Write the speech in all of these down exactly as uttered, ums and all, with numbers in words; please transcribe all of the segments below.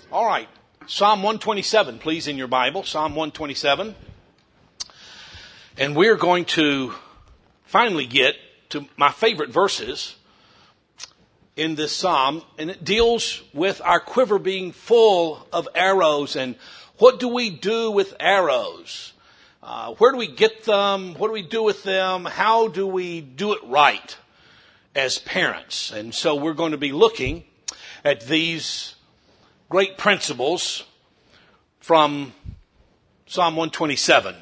All right. Psalm one twenty-seven, please, in your Bible. Psalm one twenty-seven. And we're going to finally get to my favorite verses in this psalm. And it deals with our quiver being full of arrows. And what do we do with arrows? Uh, where do we get them? What do we do with them? How do we do it right as parents? And so we're going to be looking at these great principles from Psalm one twenty-seven.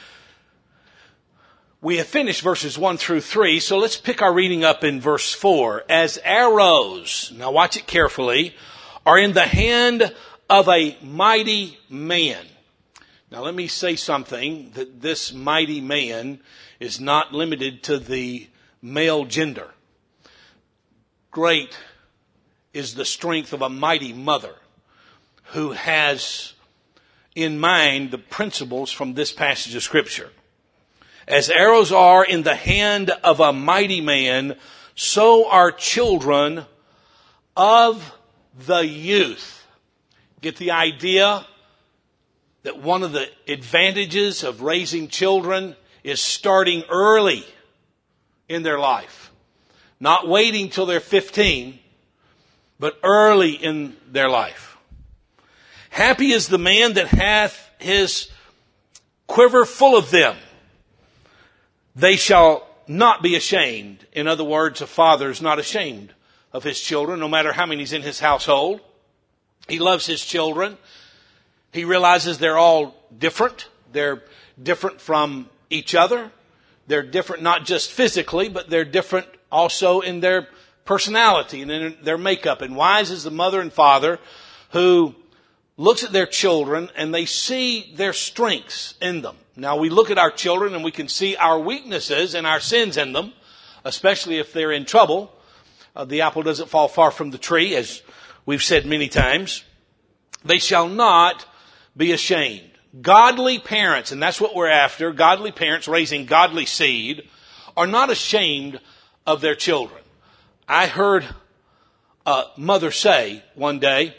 We have finished verses one through three, so let's pick our reading up in verse four. As arrows, now watch it carefully, are in the hand of a mighty man. Now let me say something, that this mighty man is not limited to the male gender. Great is the strength of a mighty mother who has in mind the principles from this passage of Scripture. As arrows are in the hand of a mighty man, so are children of the youth. Get the idea that one of the advantages of raising children is starting early in their life. Not waiting till they're fifteen, but early in their life. Happy is the man that hath his quiver full of them. They shall not be ashamed. In other words, a father is not ashamed of his children, no matter how many's in his household. He loves his children. He realizes they're all different. They're different from each other. They're different not just physically, but they're different also in their personality and in their makeup. And wise is the mother and father who looks at their children and they see their strengths in them. Now we look at our children and we can see our weaknesses and our sins in them, especially if they're in trouble. Uh, the apple doesn't fall far from the tree, as we've said many times. They shall not be ashamed. Godly parents, and that's what we're after, godly parents raising godly seed, are not ashamed of their children. I heard a mother say one day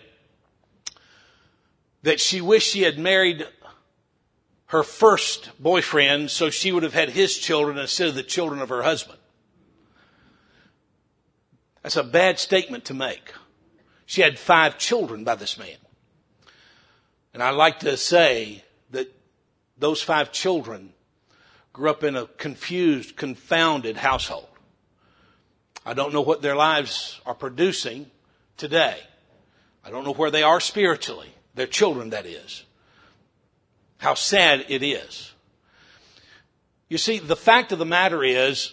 that she wished she had married her first boyfriend so she would have had his children instead of the children of her husband. That's a bad statement to make. She had five children by this man. And I like to say that those five children grew up in a confused, confounded household. I don't know what their lives are producing today. I don't know where they are spiritually. Their children, that is. How sad it is. You see, the fact of the matter is,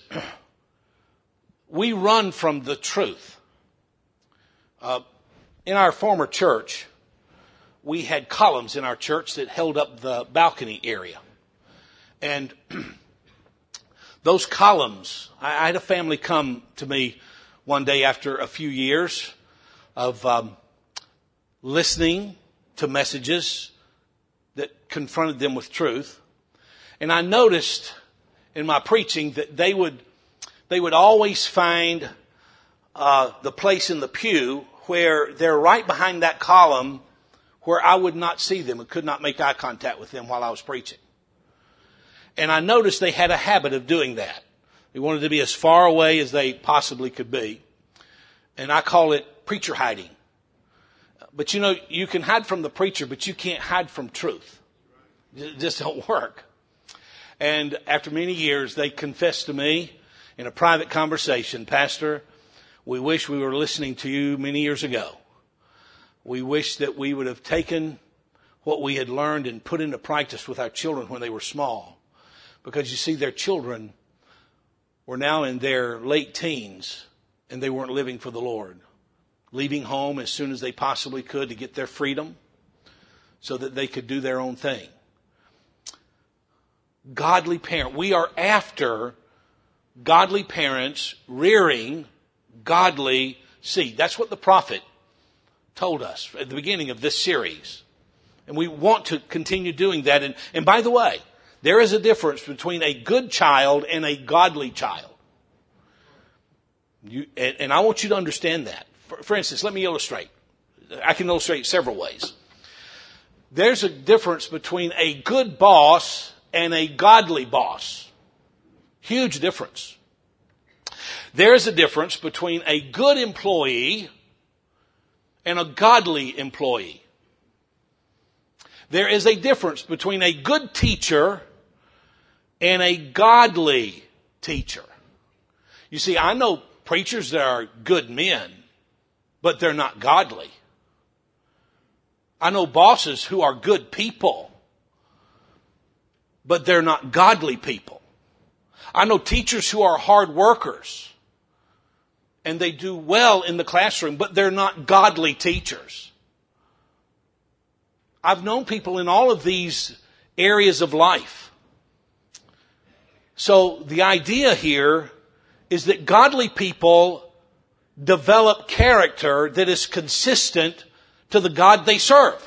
we run from the truth. Uh, in our former church, we had columns in our church that held up the balcony area. And those columns, I, I had a family come to me one day after a few years of um, listening to messages that confronted them with truth. And I noticed in my preaching that they would they would always find uh, the place in the pew where they're right behind that column where I would not see them and could not make eye contact with them while I was preaching. And I noticed they had a habit of doing that. They wanted to be as far away as they possibly could be. And I call it preacher hiding. But you know, you can hide from the preacher, but you can't hide from truth. It just don't work. And after many years, they confessed to me in a private conversation, Pastor, we wish we were listening to you many years ago. We wish that we would have taken what we had learned and put into practice with our children when they were small. Because you see, their children were now in their late teens and they weren't living for the Lord. Leaving home as soon as they possibly could to get their freedom so that they could do their own thing. Godly parent. We are after godly parents rearing godly seed. That's what the prophet told us at the beginning of this series. And we want to continue doing that. And, and by the way, there is a difference between a good child and a godly child. You, and, and I want you to understand that. For, for instance, let me illustrate. I can illustrate several ways. There's a difference between a good boss and a godly boss. Huge difference. There's a difference between a good employee and a godly employee. There is a difference between a good teacher and a godly teacher. You see, I know preachers that are good men, but they're not godly. I know bosses who are good people, but they're not godly people. I know teachers who are hard workers, and they do well in the classroom, but they're not godly teachers. I've known people in all of these areas of life. So the idea here is that godly people develop character that is consistent to the God they serve.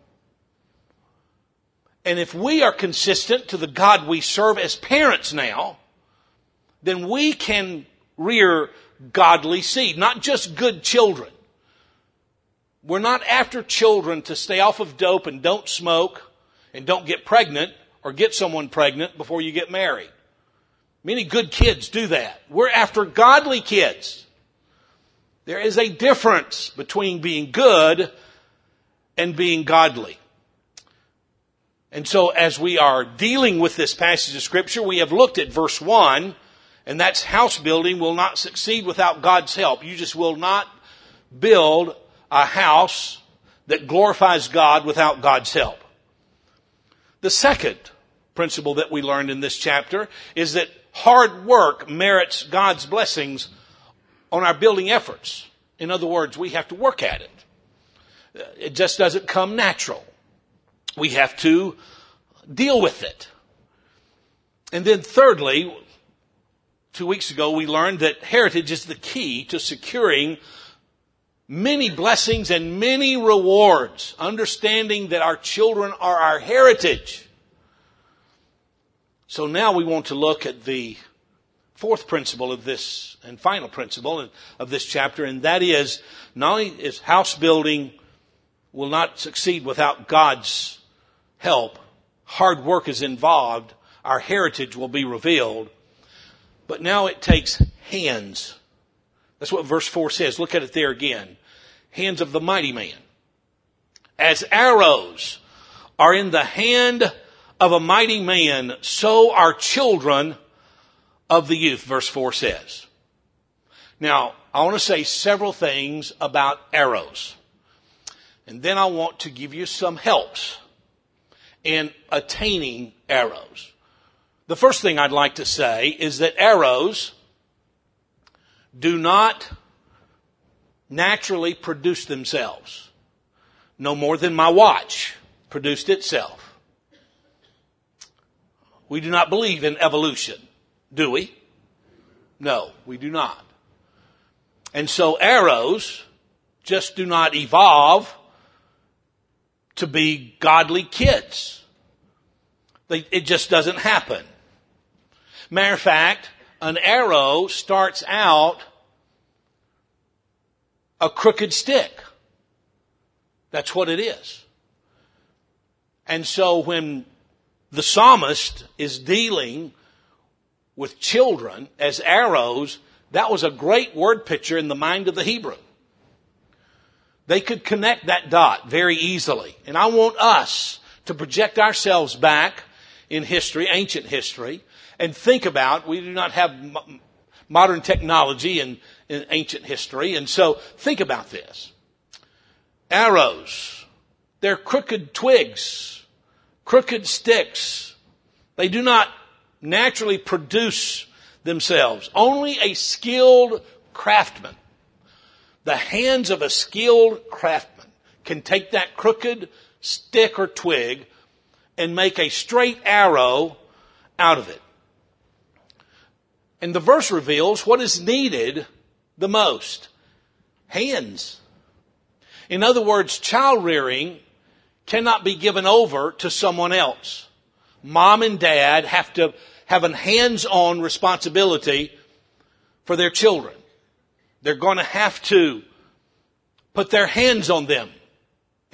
And if we are consistent to the God we serve as parents now, then we can rear godly seed, not just good children. We're not after children to stay off of dope and don't smoke and don't get pregnant or get someone pregnant before you get married. Many good kids do that. We're after godly kids. There is a difference between being good and being godly. And so as we are dealing with this passage of Scripture, we have looked at verse one, and that's house building will not succeed without God's help. You just will not build a house that glorifies God without God's help. The second principle that we learned in this chapter is that hard work merits God's blessings on our building efforts. In other words, we have to work at it. It just doesn't come natural. We have to deal with it. And then thirdly, two weeks ago we learned that heritage is the key to securing many blessings and many rewards, understanding that our children are our heritage. So now we want to look at the fourth principle of this and final principle of this chapter, and that is not only is house building will not succeed without God's help, hard work is involved, our heritage will be revealed, but now it takes hands. That's what verse four says. Look at it there again. Hands of the mighty man. As arrows are in the hand of a mighty man, so are children of the youth, verse four says. Now, I want to say several things about arrows. And then I want to give you some helps in attaining arrows. The first thing I'd like to say is that arrows do not naturally produce themselves, no more than my watch produced itself. We do not believe in evolution, do we? No, we do not. And so arrows just do not evolve to be godly kids. They, it just doesn't happen. Matter of fact, an arrow starts out a crooked stick. That's what it is. And so when the psalmist is dealing with children as arrows, that was a great word picture in the mind of the Hebrew. They could connect that dot very easily. And I want us to project ourselves back in history, ancient history, and think about, we do not have modern technology in, in ancient history, and so think about this. Arrows, they're crooked twigs, crooked sticks. They do not naturally produce themselves. Only a skilled craftsman, the hands of a skilled craftsman, can take that crooked stick or twig and make a straight arrow out of it. And the verse reveals what is needed the most. Hands. In other words, child rearing cannot be given over to someone else. Mom and dad have to have a hands-on responsibility for their children. They're going to have to put their hands on them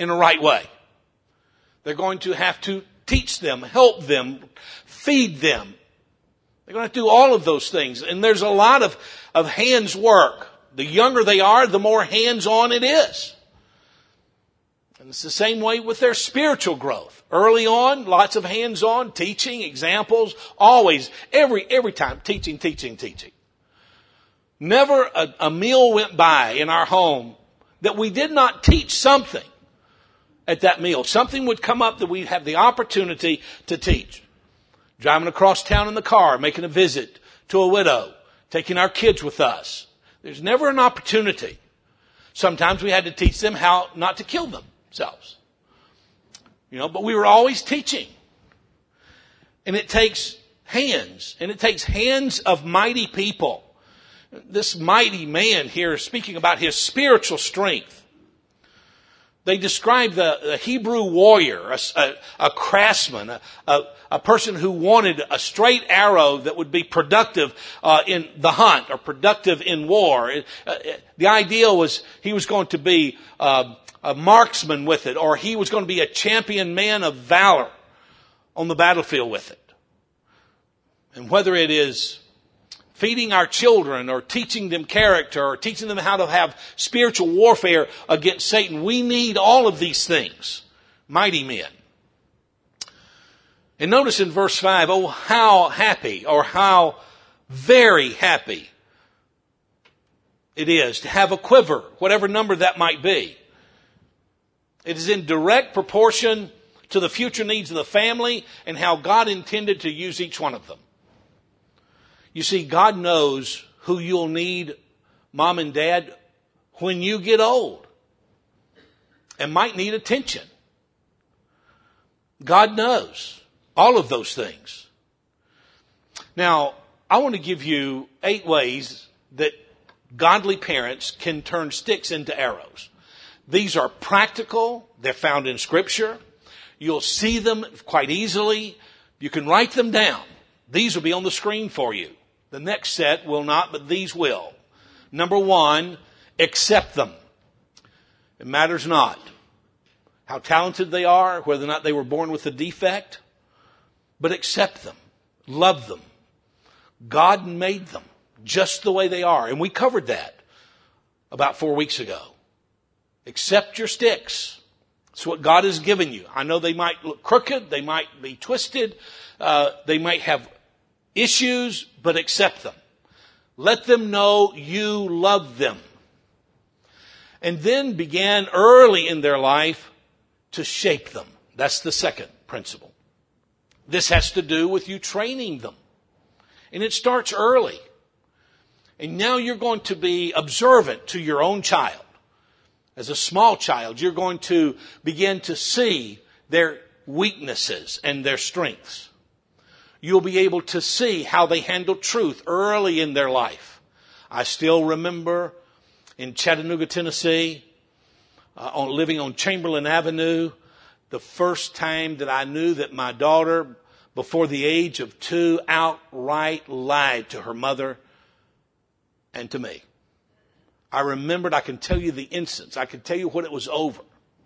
in the right way. They're going to have to teach them, help them, feed them. They're going to do all of those things. And there's a lot of, of hands work. The younger they are, the more hands-on it is. And it's the same way with their spiritual growth. Early on, lots of hands-on, teaching, examples, always, every, every time, teaching, teaching, teaching. Never a, a meal went by in our home that we did not teach something at that meal. Something would come up that we'd have the opportunity to teach. Driving across town in the car, making a visit to a widow, taking our kids with us. There's never an opportunity. Sometimes we had to teach them how not to kill themselves. You know, but we were always teaching. And it takes hands, and it takes hands of mighty people. This mighty man here is speaking about his spiritual strength. They describe the, the Hebrew warrior, a, a, a craftsman, a, a, a person who wanted a straight arrow that would be productive uh, in the hunt or productive in war. It, uh, the idea was he was going to be uh, a marksman with it, or he was going to be a champion man of valor on the battlefield with it. And whether it is feeding our children or teaching them character or teaching them how to have spiritual warfare against Satan, we need all of these things. Mighty men. And notice in verse five, oh, how happy or how very happy it is to have a quiver, whatever number that might be. It is in direct proportion to the future needs of the family and how God intended to use each one of them. You see, God knows who you'll need, mom and dad, when you get old and might need attention. God knows all of those things. Now, I want to give you eight ways that godly parents can turn sticks into arrows. These are practical. They're found in Scripture. You'll see them quite easily. You can write them down. These will be on the screen for you. The next set will not, but these will. Number one, accept them. It matters not how talented they are, whether or not they were born with a defect, but accept them. Love them. God made them just the way they are. And we covered that about four weeks ago. Accept your sticks. It's what God has given you. I know they might look crooked. They might be twisted. Uh, they might have issues, but accept them. Let them know you love them. And then began early in their life to shape them. That's the second principle. This has to do with you training them. And it starts early. And now you're going to be observant to your own child. As a small child, you're going to begin to see their weaknesses and their strengths. You'll be able to see how they handle truth early in their life. I still remember in Chattanooga, Tennessee, uh, on living on Chamberlain Avenue, the first time that I knew that my daughter, before the age of two, outright lied to her mother and to me. I remembered, I can tell you the instance. I can tell you what it was over.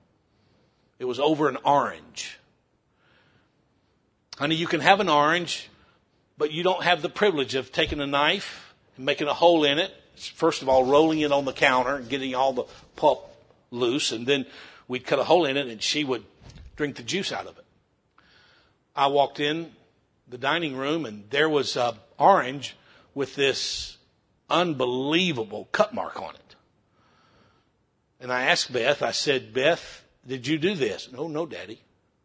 It was over an orange. Honey, you can have an orange, but you don't have the privilege of taking a knife and making a hole in it. First of all, rolling it on the counter and getting all the pulp loose. And then we'd cut a hole in it and she would drink the juice out of it. I walked in the dining room and there was an orange with this unbelievable cut mark on it. And I asked Beth, I said, Beth, did you do this? No, no, Daddy.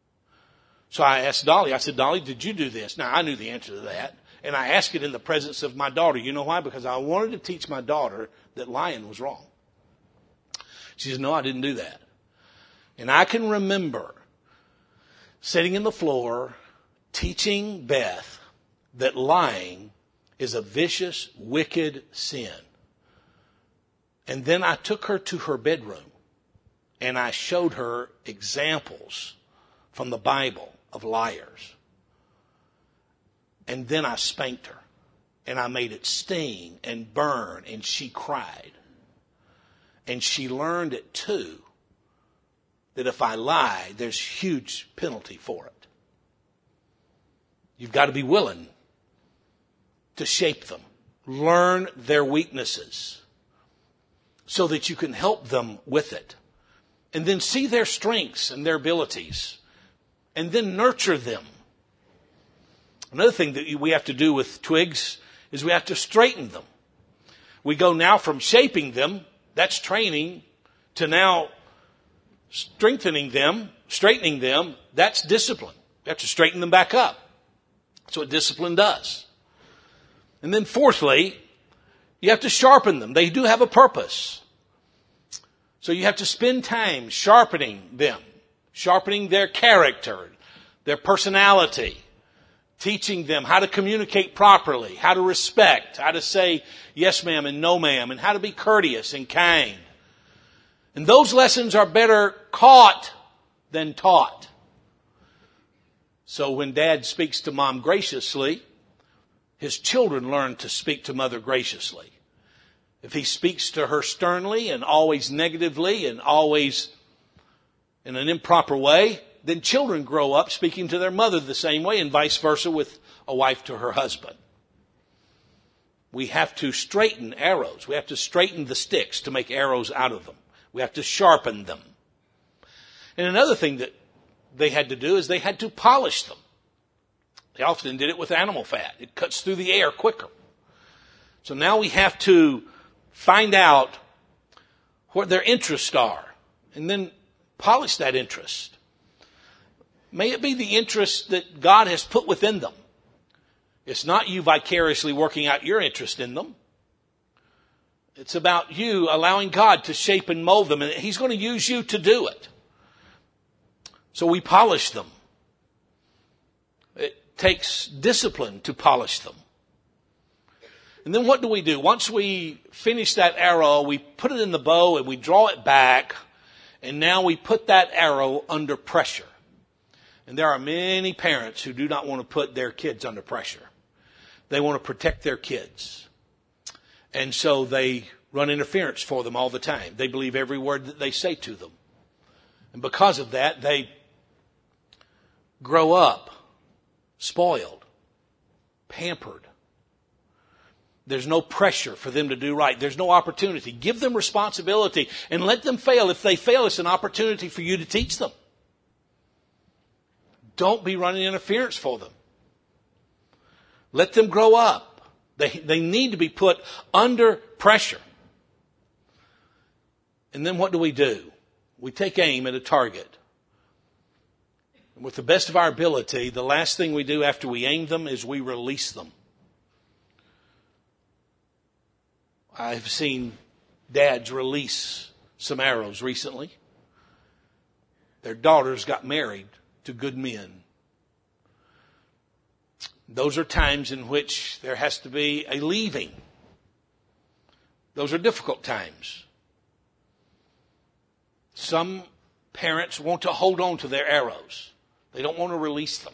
So I asked Dolly, I said, Dolly, did you do this? Now, I knew the answer to that. And I asked it in the presence of my daughter. You know why? Because I wanted to teach my daughter that lying was wrong. She says, no, I didn't do that. And I can remember sitting in the floor teaching Beth that lying is a vicious, wicked sin. And then I took her to her bedroom and I showed her examples from the Bible of liars. And then I spanked her. And I made it sting and burn. And she cried. And she learned at two that if I lie, there's huge penalty for it. You've got to be willing to shape them, learn their weaknesses so that you can help them with it. And then see their strengths and their abilities and then nurture them. Another thing that we have to do with twigs is we have to straighten them. We go now from shaping them, that's training, to now strengthening them, straightening them, that's discipline. We have to straighten them back up. That's what discipline does. And then fourthly, you have to sharpen them. They do have a purpose. So you have to spend time sharpening them, sharpening their character, their personality, teaching them how to communicate properly, how to respect, how to say yes ma'am and no ma'am, and how to be courteous and kind. And those lessons are better caught than taught. So when dad speaks to mom graciously, his children learn to speak to mother graciously. If he speaks to her sternly and always negatively and always in an improper way, then children grow up speaking to their mother the same way, and vice versa with a wife to her husband. We have to straighten arrows. We have to straighten the sticks to make arrows out of them. We have to sharpen them. And another thing that they had to do is they had to polish them. They often did it with animal fat. It cuts through the air quicker. So now we have to find out what their interests are and then polish that interest. May it be the interest that God has put within them. It's not you vicariously working out your interest in them. It's about you allowing God to shape and mold them, and He's going to use you to do it. So we polish them. It takes discipline to polish them. And then what do we do? Once we finish that arrow, we put it in the bow and we draw it back, and now we put that arrow under pressure. And there are many parents who do not want to put their kids under pressure. They want to protect their kids. And so they run interference for them all the time. They believe every word that they say to them. And because of that, they grow up spoiled, pampered. There's no pressure for them to do right. There's no opportunity. Give them responsibility and let them fail. If they fail, it's an opportunity for you to teach them. Don't be running interference for them. Let them grow up. They, they need to be put under pressure. And then what do we do? We take aim at a target. And with the best of our ability, the last thing we do after we aim them is we release them. I've seen dads release some arrows recently. Their daughters got married to good men. Those are times in which there has to be a leaving. Those are difficult times. Some parents want to hold on to their arrows. They don't want to release them.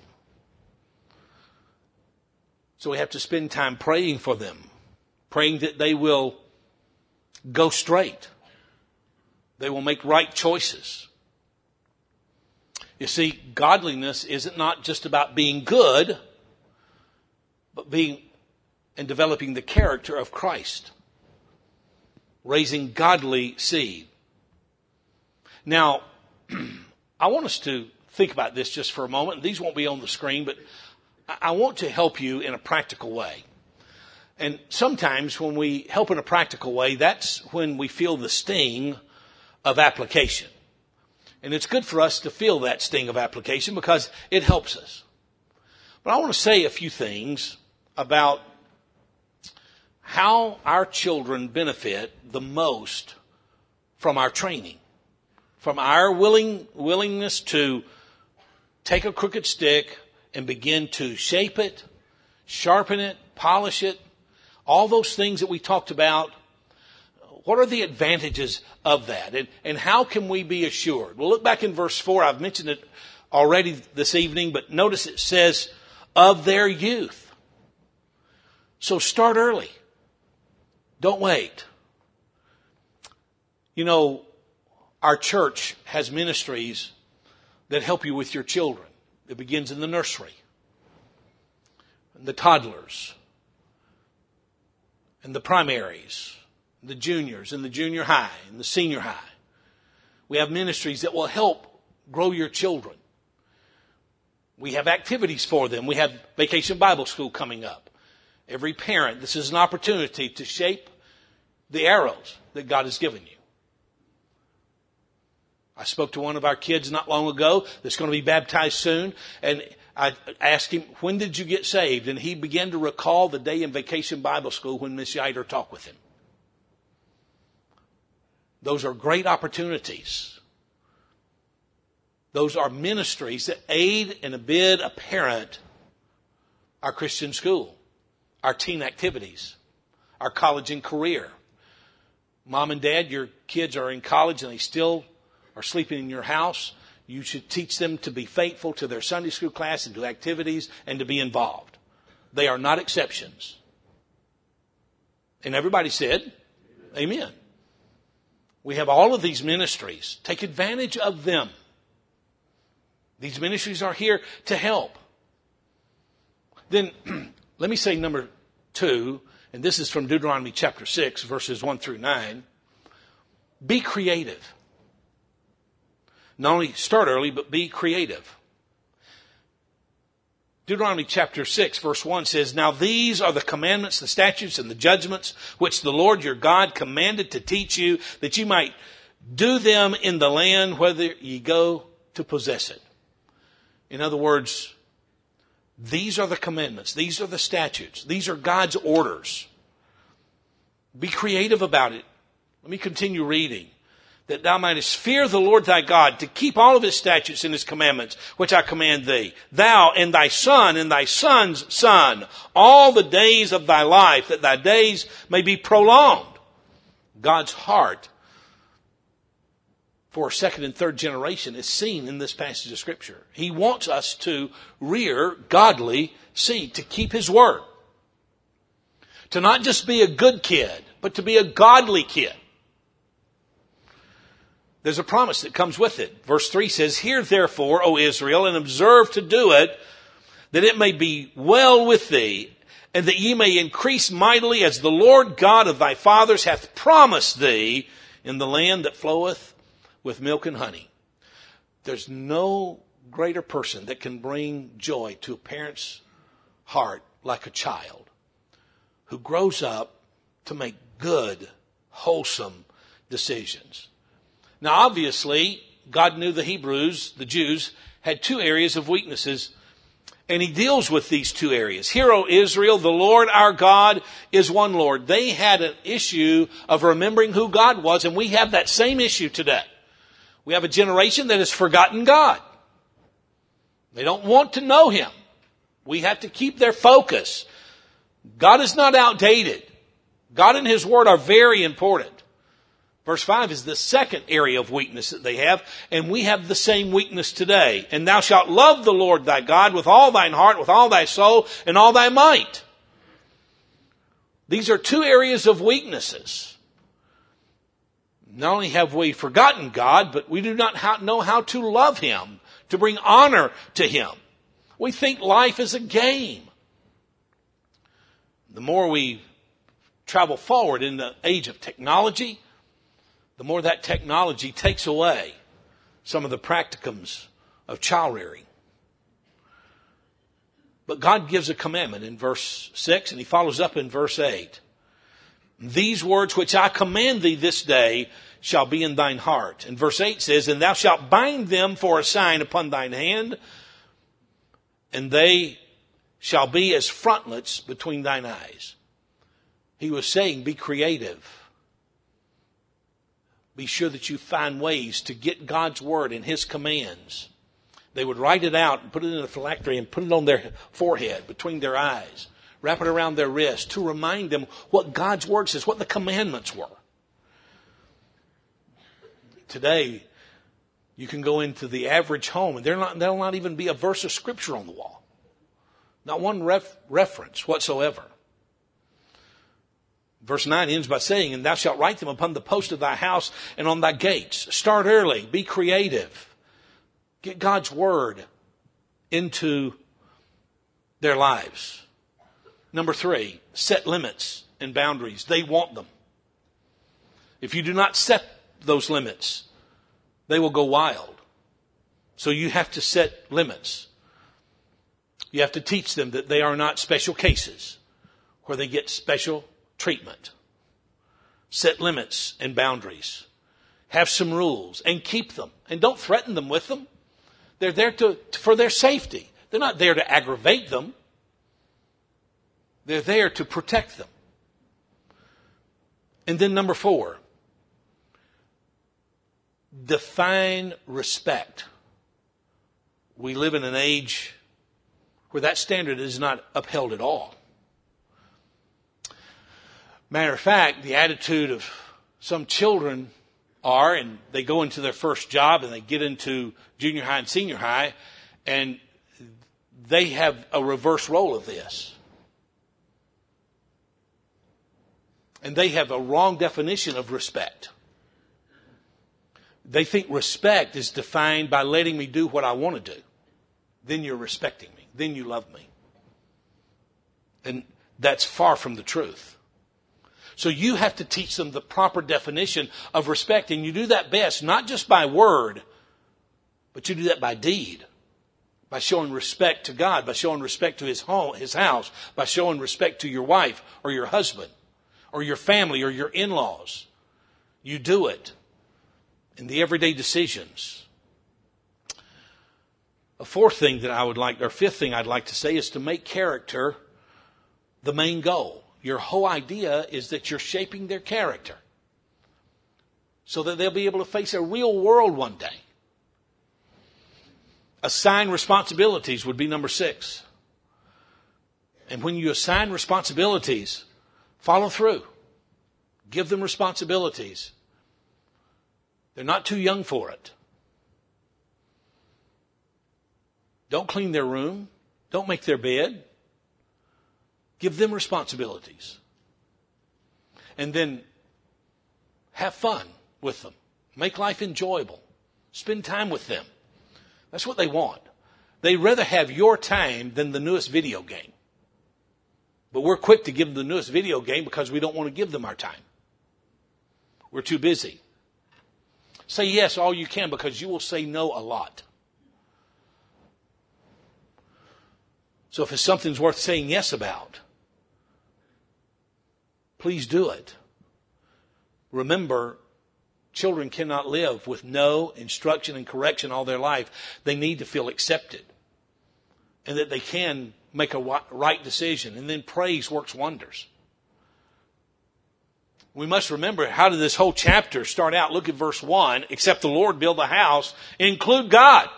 So we have to spend time praying for them, praying that they will go straight. They will make right choices. You see, godliness isn't not just about being good, but being and developing the character of Christ. Raising godly seed. Now, I want us to think about this just for a moment. These won't be on the screen, but I want to help you in a practical way. And sometimes when we help in a practical way, that's when we feel the sting of application. And it's good for us to feel that sting of application because it helps us. But I want to say a few things about how our children benefit the most from our training, from our willing willingness to take a crooked stick and begin to shape it, sharpen it, polish it, all those things that we talked about. What are the advantages of that? And, and how can we be assured? Well, look back in verse four. I've mentioned it already this evening, but notice it says, of their youth. So start early. Don't wait. You know, Our church has ministries that help you with your children. It begins in the nursery, and the toddlers, and the primaries, the juniors, and the junior high, and the senior high. We have ministries that will help grow your children. We have activities for them. We have Vacation Bible School coming up. Every parent, this is an opportunity to shape the arrows that God has given you. I spoke to one of our kids not long ago that's going to be baptized soon, and I asked him, when did you get saved? And he began to recall the day in Vacation Bible School when Miss Yider talked with him. Those are great opportunities. Those are ministries that aid and abet a parent, our Christian school, our teen activities, our college and career. Mom and dad, your kids are in college and they still are sleeping in your house. You should teach them to be faithful to their Sunday school class and to activities and to be involved. They are not exceptions. And everybody said, amen. We have all of these ministries. Take advantage of them. These ministries are here to help. Then, let me say number two, and this is from Deuteronomy chapter six, verses one through nine. Be creative. Not only start early, but be creative. Deuteronomy chapter six, verse one says, Now these are the commandments, the statutes, and the judgments which the Lord your God commanded to teach you, that you might do them in the land whither ye go to possess it. In other words, these are the commandments. These are the statutes. These are God's orders. Be creative about it. Let me continue reading. That thou mightest fear the Lord thy God, to keep all of his statutes and his commandments, which I command thee, thou and thy son and thy son's son, all the days of thy life, that thy days may be prolonged. God's heart for second and third generation is seen in this passage of Scripture. He wants us to rear godly seed, to keep his word. To not just be a good kid, but to be a godly kid. There's a promise that comes with it. Verse three says, Hear therefore, O Israel, and observe to do it, that it may be well with thee, and that ye may increase mightily, as the Lord God of thy fathers hath promised thee, in the land that floweth with milk and honey. There's no greater person that can bring joy to a parent's heart like a child who grows up to make good, wholesome decisions. Now, obviously, God knew the Hebrews, the Jews, had two areas of weaknesses, and he deals with these two areas. Hear, O Israel, the Lord our God is one Lord. They had an issue of remembering who God was, and we have that same issue today. We have a generation that has forgotten God. They don't want to know him. We have to keep their focus. God is not outdated. God and his word are very important. Verse five is the second area of weakness that they have, and we have the same weakness today. And thou shalt love the Lord thy God with all thine heart, with all thy soul, and all thy might. These are two areas of weaknesses. Not only have we forgotten God, but we do not know how to love him, to bring honor to him. We think life is a game. The more we travel forward in the age of technology, the more that technology takes away some of the practicums of child rearing. But God gives a commandment in verse six, and he follows up in verse eight. These words which I command thee this day shall be in thine heart. And verse eight says, And thou shalt bind them for a sign upon thine hand, and they shall be as frontlets between thine eyes. He was saying, be creative. Be sure that you find ways to get God's word and his commands. They would write it out and put it in a phylactery and put it on their forehead, between their eyes. Wrap it around their wrist to remind them what God's word says, what the commandments were. Today, you can go into the average home and there not, there'll not even be a verse of scripture on the wall. Not one ref, reference whatsoever. Verse nine ends by saying, and thou shalt write them upon the post of thy house and on thy gates. Start early. Be creative. Get God's word into their lives. Number three, set limits and boundaries. They want them. If you do not set those limits, they will go wild. So you have to set limits. You have to teach them that they are not special cases where they get special treatment. Set limits and boundaries. Have some rules and keep them. And don't threaten them with them. They're there to, for their safety. They're not there to aggravate them. They're there to protect them. And then number four, define respect. We live in an age where that standard is not upheld at all. Matter of fact, the attitude of some children are, and they go into their first job and they get into junior high and senior high, and they have a reverse role of this. And they have a wrong definition of respect. They think respect is defined by letting me do what I want to do. Then you're respecting me. Then you love me. And that's far from the truth. So you have to teach them the proper definition of respect. And you do that best, not just by word, but you do that by deed. By showing respect to God, by showing respect to his home, his house, by showing respect to your wife or your husband or your family or your in-laws. You do it in the everyday decisions. A fourth thing that I would like, or fifth thing I'd like to say is to make character the main goal. Your whole idea is that you're shaping their character so that they'll be able to face a real world one day. Assign responsibilities would be number six. And when you assign responsibilities, follow through. Give them responsibilities. They're not too young for it. Don't clean their room. Don't make their bed. Give them responsibilities. And then have fun with them. Make life enjoyable. Spend time with them. That's what they want. They'd rather have your time than the newest video game. But we're quick to give them the newest video game because we don't want to give them our time. We're too busy. Say yes all you can because you will say no a lot. So if it's something's worth saying yes about, please do it. Remember, children cannot live with no instruction and correction all their life. They need to feel accepted and that they can make a right decision. And then praise works wonders. We must remember, how did this whole chapter start out? Look at verse one. Except the Lord build the house, include God.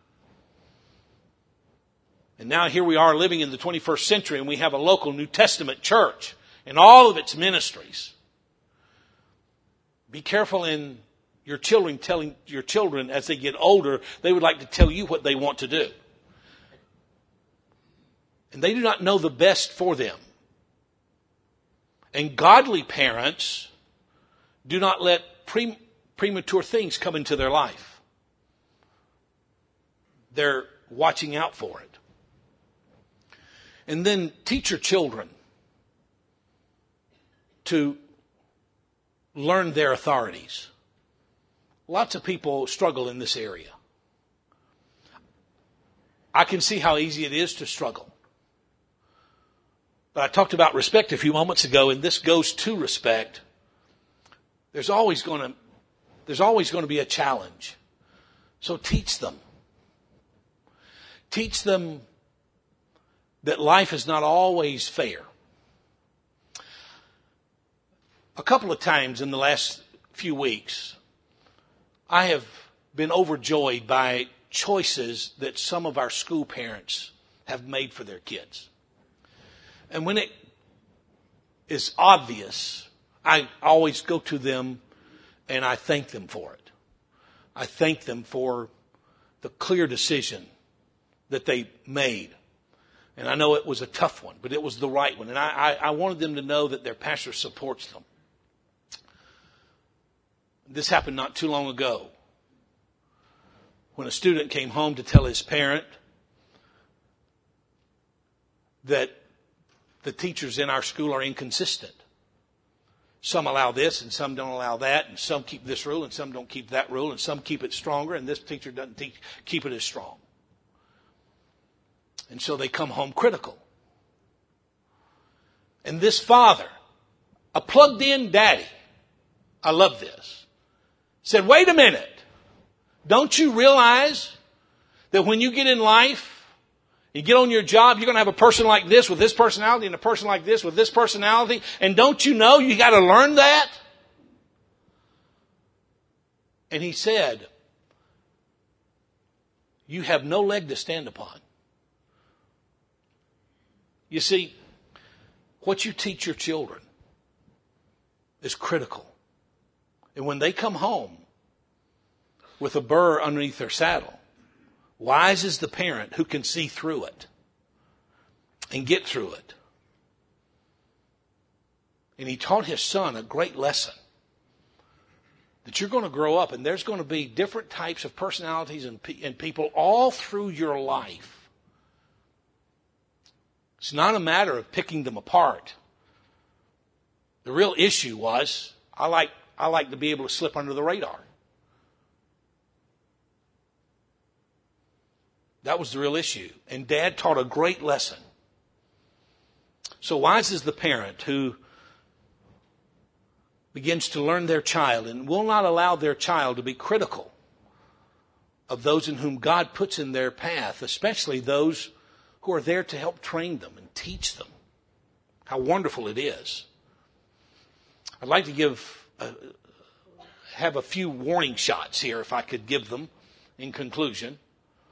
And now here we are living in the twenty-first century, and we have a local New Testament church and all of its ministries. Be careful in your children telling your children as they get older, they would like to tell you what they want to do. And they do not know the best for them. And godly parents do not let pre- premature things come into their life. They're watching out for it. And then teach your children to learn their authorities. Lots of people struggle in this area. I can see how easy it is to struggle. But I talked about respect a few moments ago, and this goes to respect. There's always going to, there's always going to be a challenge. So teach them. Teach them that life is not always fair. A couple of times in the last few weeks, I have been overjoyed by choices that some of our school parents have made for their kids. And when it is obvious, I always go to them and I thank them for it. I thank them for the clear decision that they made. And I know it was a tough one, but it was the right one. And I, I, I wanted them to know that their pastor supports them. This happened not too long ago when a student came home to tell his parent that the teachers in our school are inconsistent. Some allow this and some don't allow that, and some keep this rule and some don't keep that rule, and some keep it stronger and this teacher doesn't teach, keep it as strong. And so they come home critical. And this father, a plugged in daddy, I love this, said, wait a minute. Don't you realize that when you get in life, you get on your job, you're going to have a person like this with this personality and a person like this with this personality. And don't you know you got to learn that? And he said, you have no leg to stand upon. You see, what you teach your children is critical. And when they come home with a burr underneath their saddle, wise is the parent who can see through it and get through it. And he taught his son a great lesson. That you're going to grow up and there's going to be different types of personalities and, pe- and people all through your life. It's not a matter of picking them apart. The real issue was, I like, I like to be able to slip under the radar. That was the real issue. And Dad taught a great lesson. So wise is the parent who begins to learn their child and will not allow their child to be critical of those in whom God puts in their path, especially those who are there to help train them and teach them. How wonderful it is. I'd like to give, a, have a few warning shots here, if I could give them in conclusion.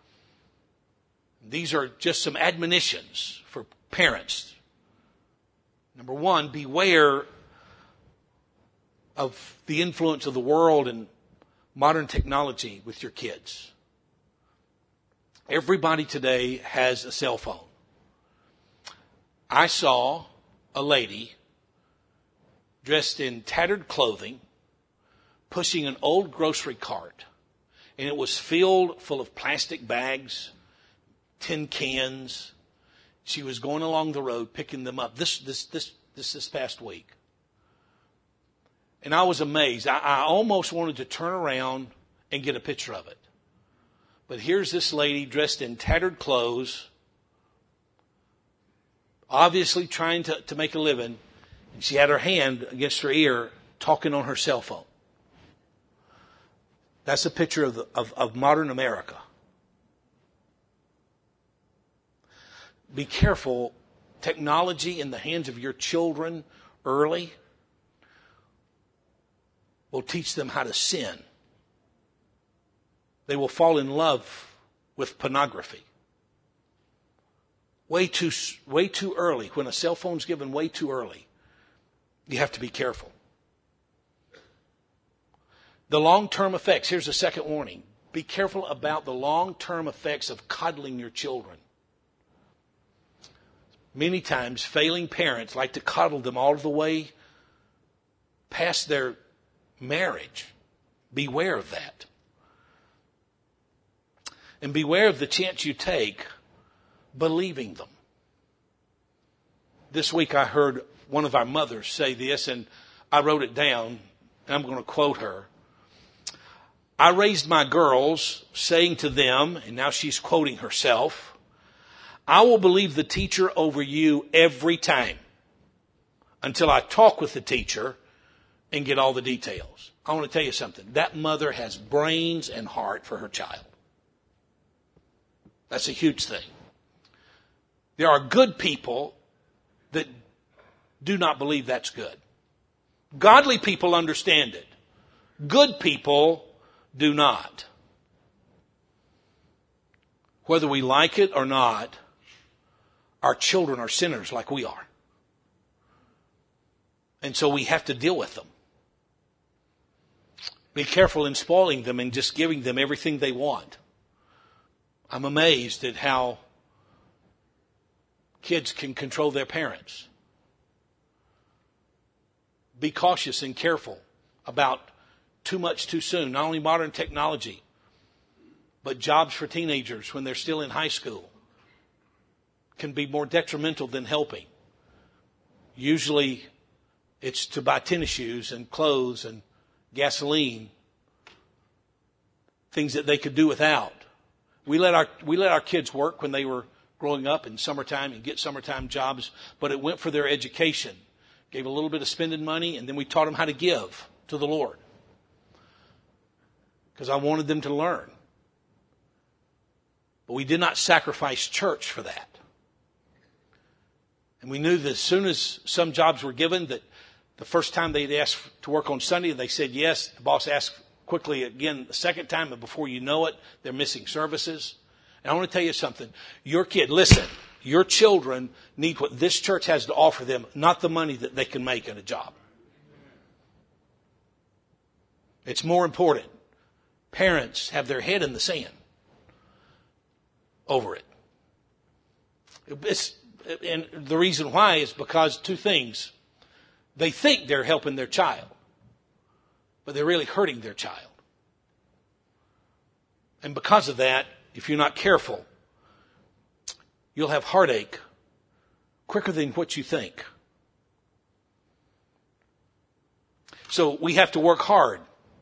These are just some admonitions for parents. Number one, beware of the influence of the world and modern technology with your kids. Everybody today has a cell phone. I saw a lady dressed in tattered clothing pushing an old grocery cart, and it was filled full of plastic bags, tin cans. She was going along the road picking them up this this this this this past week. And I was amazed. I, I almost wanted to turn around and get a picture of it. But here's this lady dressed in tattered clothes, obviously trying to, to make a living. And she had her hand against her ear talking on her cell phone. That's a picture of, the, of, of modern America. Be careful. Technology in the hands of your children early will teach them how to sin. They will fall in love with pornography. Way too, way too early. When a cell phone's given way too early, you have to be careful. The long-term effects. Here's a second warning. Be careful about the long-term effects of coddling your children. Many times, failing parents like to coddle them all the way past their marriage. Beware of that. And beware of the chance you take believing them. This week I heard one of our mothers say this, and I wrote it down, and I'm going to quote her. I raised my girls saying to them, and now she's quoting herself, I will believe the teacher over you every time until I talk with the teacher and get all the details. I want to tell you something. That mother has brains and heart for her child. That's a huge thing. There are good people that do not believe that's good. Godly people understand it. Good people do not. Whether we like it or not, our children are sinners like we are. And so we have to deal with them. Be careful in spoiling them and just giving them everything they want. I'm amazed at how kids can control their parents. Be cautious and careful about too much too soon. Not only modern technology, but jobs for teenagers when they're still in high school can be more detrimental than helping. Usually it's to buy tennis shoes and clothes and gasoline, things that they could do without. We let our we let our kids work when they were growing up in summertime and get summertime jobs, but it went for their education. Gave a little bit of spending money, and then we taught them how to give to the Lord. Because I wanted them to learn. But we did not sacrifice church for that. And we knew that as soon as some jobs were given, that the first time they'd asked to work on Sunday, they said yes. The boss asked quickly again the second time, and before you know it, they're missing services. And I want to tell you something. Your kid, listen, your children need what this church has to offer them, not the money that they can make in a job. It's more important. Parents have their head in the sand over it. It's, and the reason why is because two things. They think they're helping their child, but they're really hurting their child. And because of that, if you're not careful, you'll have heartache quicker than what you think. So we have to work hard.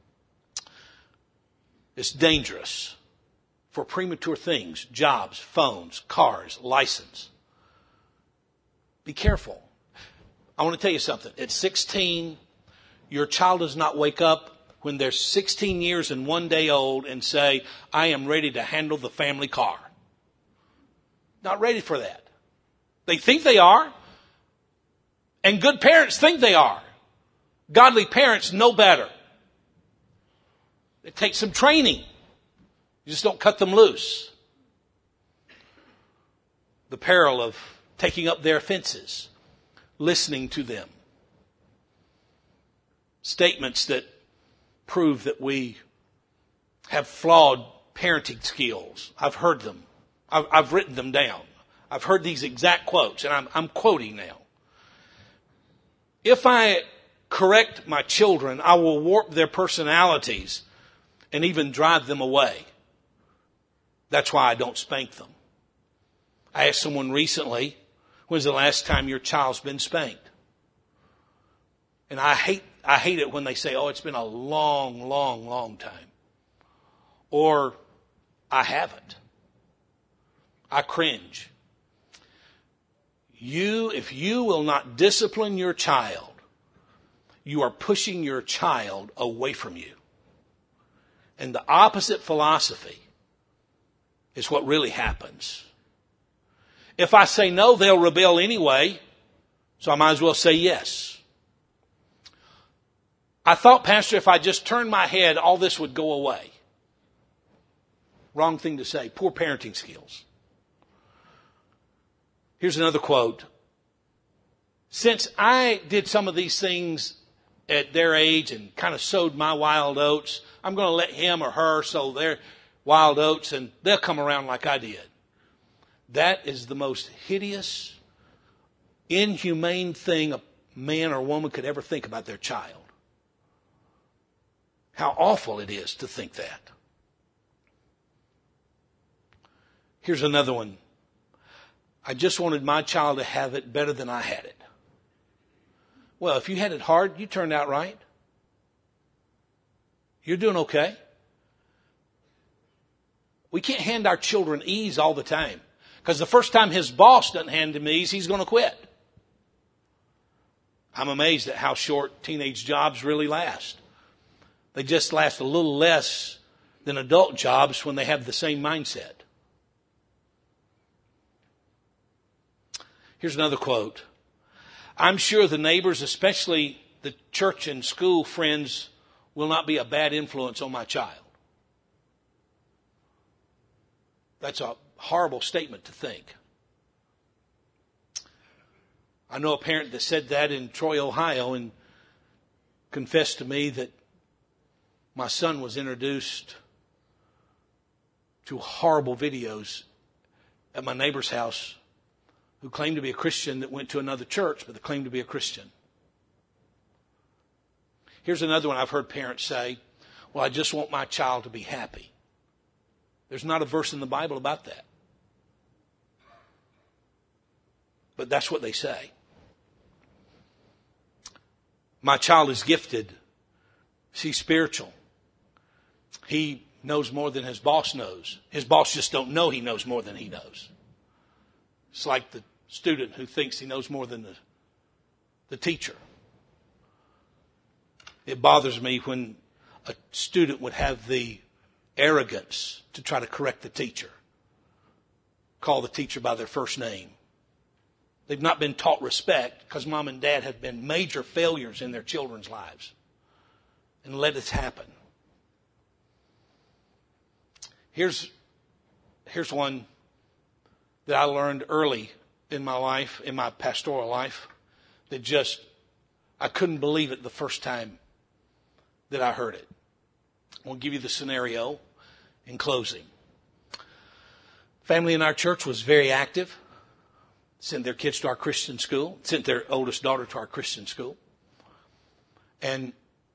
It's dangerous for premature things, jobs, phones, cars, license. Be careful. I want to tell you something. At sixteen, your child does not wake up when they're sixteen years and one day old and say, I am ready to handle the family car. Not ready for that. They think they are. And good parents think they are. Godly parents know better. It takes some training. You just don't cut them loose. The peril of taking up their offenses, listening to them. Statements that prove that we have flawed parenting skills. I've heard them. I've, I've written them down. I've heard these exact quotes, and I'm, I'm quoting now. If I correct my children, I will warp their personalities and even drive them away. That's why I don't spank them. I asked someone recently, when's the last time your child's been spanked? And I hate I hate it when they say, oh, it's been a long, long, long time. Or, I haven't. I cringe. You, if you will not discipline your child, you are pushing your child away from you. And the opposite philosophy is what really happens. If I say no, they'll rebel anyway, so I might as well say yes. I thought, Pastor, if I just turned my head, all this would go away. Wrong thing to say. Poor parenting skills. Here's another quote. Since I did some of these things at their age and kind of sowed my wild oats, I'm going to let him or her sow their wild oats and they'll come around like I did. That is the most hideous, inhumane thing a man or woman could ever think about their child. How awful it is to think that. Here's another one. I just wanted my child to have it better than I had it. Well, if you had it hard, you turned out right. You're doing okay. We can't hand our children ease all the time. Because the first time his boss doesn't hand him ease, he's going to quit. I'm amazed at how short teenage jobs really last. They just last a little less than adult jobs when they have the same mindset. Here's another quote. I'm sure the neighbors, especially the church and school friends, will not be a bad influence on my child. That's a horrible statement to think. I know a parent that said that in Troy, Ohio, and confessed to me that my son was introduced to horrible videos at my neighbor's house, who claimed to be a Christian that went to another church, but they claimed to be a Christian. Here's another one I've heard parents say, well, I just want my child to be happy. There's not a verse in the Bible about that. But that's what they say. My child is gifted. He's spiritual. He knows more than his boss knows. His boss just don't know he knows more than he knows. It's like the student who thinks he knows more than the, the teacher. It bothers me when a student would have the arrogance to try to correct the teacher. Call the teacher by their first name. They've not been taught respect because mom and dad have been major failures in their children's lives. And let it happen. Here's, here's one that I learned early in my life, in my pastoral life, that just, I couldn't believe it the first time that I heard it. I'll give you the scenario in closing. Family in our church was very active. Sent their kids to our Christian school. Sent their oldest daughter to our Christian school. And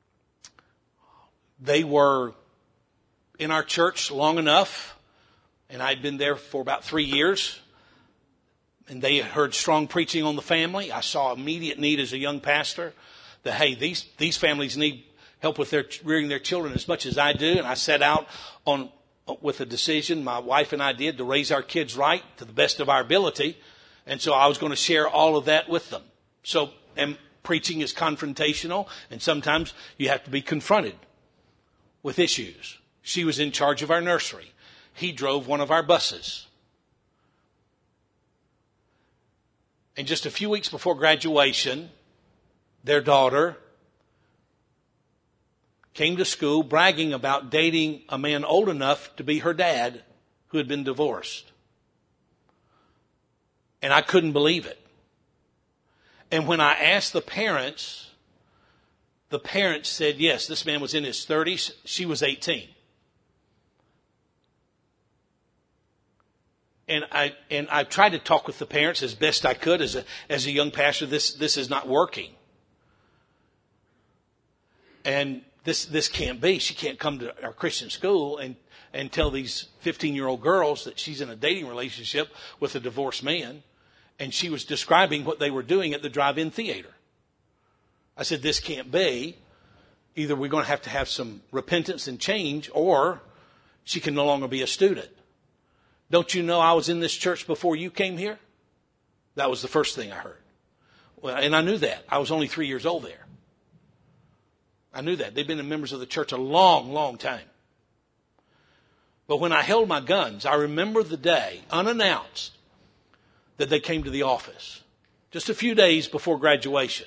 they were in our church long enough, and I'd been there for about three years, and they had heard strong preaching on the family. I saw immediate need as a young pastor that, hey, these, these families need help with their rearing their children as much as I do. And I set out on with a decision my wife and I did to raise our kids right to the best of our ability. And so I was going to share all of that with them. So, and preaching is confrontational, and sometimes you have to be confronted with issues. She was in charge of our nursery. He drove one of our buses. And just a few weeks before graduation, their daughter came to school bragging about dating a man old enough to be her dad who had been divorced. And I couldn't believe it. And when I asked the parents, the parents said, yes, this man was in his thirties. She was eighteen. And I and I tried to talk with the parents as best I could as a as a young pastor. This this is not working. And this this can't be. She can't come to our Christian school and, and tell these fifteen-year-old girls that she's in a dating relationship with a divorced man. And she was describing what they were doing at the drive-in theater. I said, this can't be. Either we're going to have to have some repentance and change, or she can no longer be a student. Don't you know I was in this church before you came here? That was the first thing I heard. Well, and I knew that. I was only three years old there. I knew that. They've been members of the church a long, long time. But when I held my guns, I remember the day, unannounced, that they came to the office. Just a few days before graduation.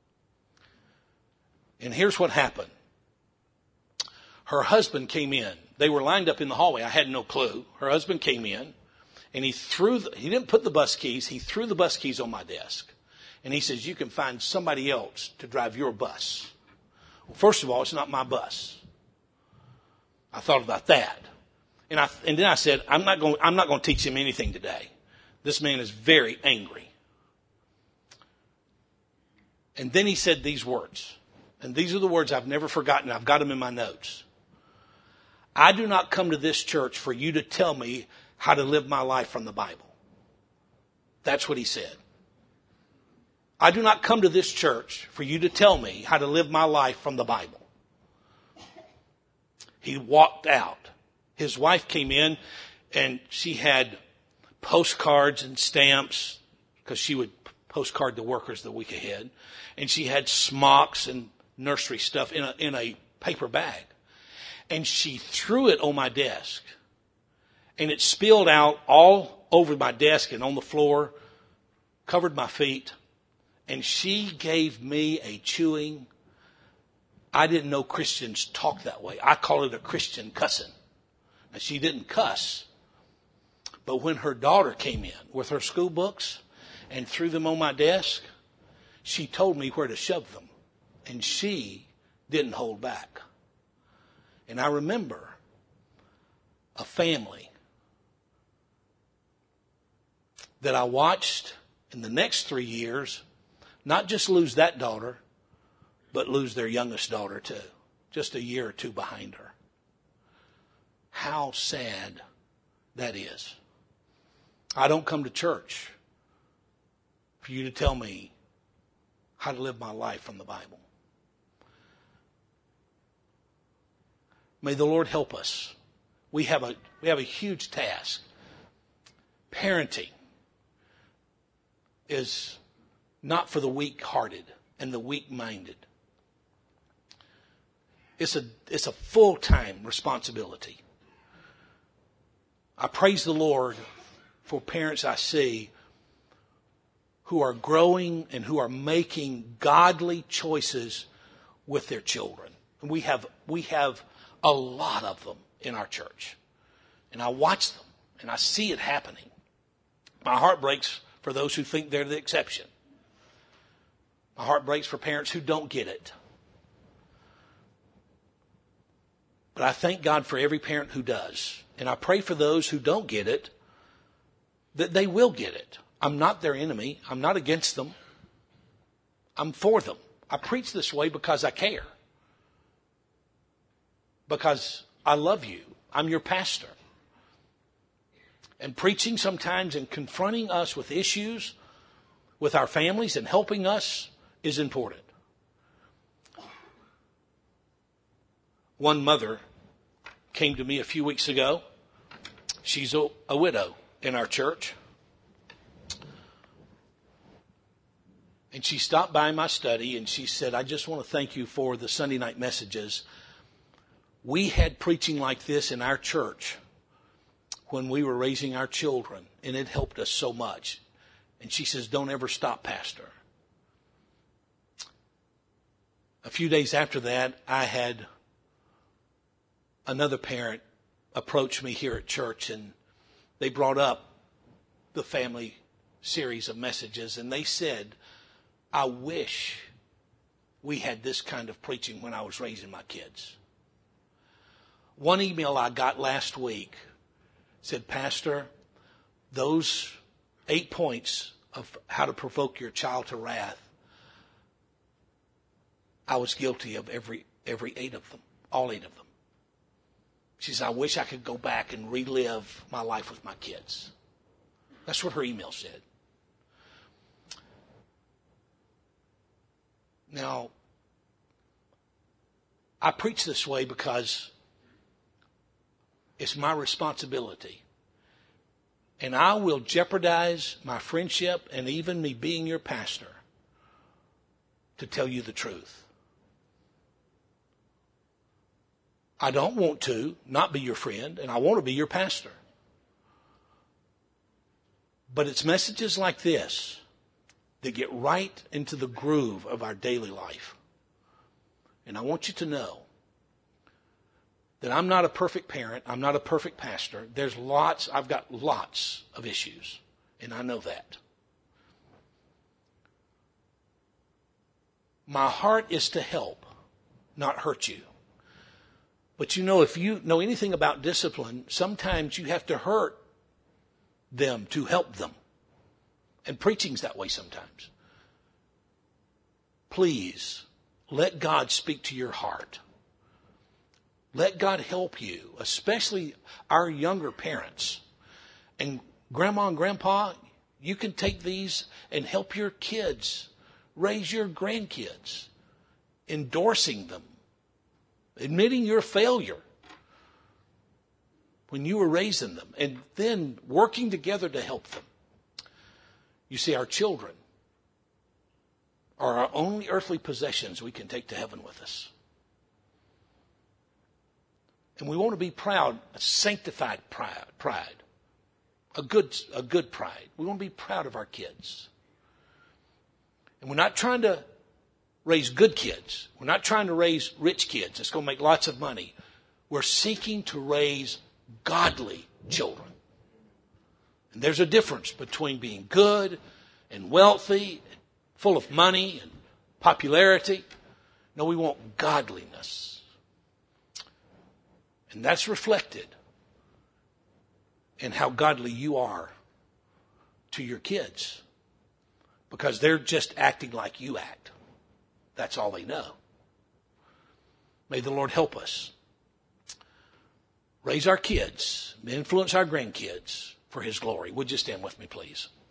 And here's what happened. Her husband came in. They were lined up in the hallway. I had no clue. Her husband came in, and he threw, the, he didn't put the bus keys. He threw the bus keys on my desk. And he says, you can find somebody else to drive your bus. Well, first of all, it's not my bus. I thought about that. And I, and then I said, I'm not going, I'm not going to teach him anything today. This man is very angry. And then he said these words. And these are the words I've never forgotten. I've got them in my notes. I do not come to this church for you to tell me how to live my life from the Bible. That's what he said. I do not come to this church for you to tell me how to live my life from the Bible. He walked out. His wife came in, and she had postcards and stamps, because she would postcard the workers the week ahead. And she had smocks and nursery stuff in a, in a paper bag. And she threw it on my desk. And it spilled out all over my desk and on the floor, covered my feet. And she gave me a chewing. I didn't know Christians talk that way. I call it a Christian cussing. Now, she didn't cuss. But when her daughter came in with her school books and threw them on my desk, she told me where to shove them. And she didn't hold back. And I remember a family that I watched in the next three years, not just lose that daughter, but lose their youngest daughter too, just a year or two behind her. How sad that is. I don't come to church for you to tell me how to live my life from the Bible. May the Lord help us. We have a we have a huge task. Parenting is not for the weak-hearted and the weak-minded. It's a it's a full-time responsibility. I praise the Lord for parents I see who are growing and who are making godly choices with their children. And we have we have a lot of them in our church. And I watch them and I see it happening. My heart breaks for those who think they're the exception. My heart breaks for parents who don't get it. But I thank God for every parent who does. And I pray for those who don't get it, that they will get it. I'm not their enemy. I'm not against them. I'm for them. I preach this way because I care. Because I love you. I'm your pastor. And preaching sometimes and confronting us with issues with our families and helping us is important. One mother came to me a few weeks ago. She's a, a widow in our church. And she stopped by my study and she said, I just want to thank you for the Sunday night messages. We had preaching like this in our church when we were raising our children, and it helped us so much. And she says, don't ever stop, Pastor. A few days after that, I had another parent approach me here at church, and they brought up the family series of messages, and they said, I wish we had this kind of preaching when I was raising my kids. One email I got last week said, Pastor, those eight points of how to provoke your child to wrath, I was guilty of every every eight of them, all eight of them. She said, I wish I could go back and relive my life with my kids. That's what her email said. Now, I preach this way because it's my responsibility. And I will jeopardize my friendship and even me being your pastor to tell you the truth. I don't want to not be your friend, and I want to be your pastor. But it's messages like this that get right into the groove of our daily life. And I want you to know that I'm not a perfect parent. I'm not a perfect pastor. There's lots, I've got lots of issues, and I know that. My heart is to help, not hurt you. But you know, if you know anything about discipline, sometimes you have to hurt them to help them. And preaching's that way sometimes. Please, let God speak to your heart. Let God help you, especially our younger parents. And Grandma and Grandpa, you can take these and help your kids raise your grandkids, endorsing them, admitting your failure when you were raising them, and then working together to help them. You see, our children are our only earthly possessions we can take to heaven with us. And we want to be proud, a sanctified pride, pride, a good, a good pride. We want to be proud of our kids. And we're not trying to raise good kids. We're not trying to raise rich kids that's going to make lots of money. We're seeking to raise godly children. And there's a difference between being good and wealthy, full of money and popularity. No, we want godliness. And that's reflected in how godly you are to your kids. because they're just acting like you act. That's all they know. May the Lord help us. Raise our kids, influence our grandkids for His glory. Would you stand with me, please?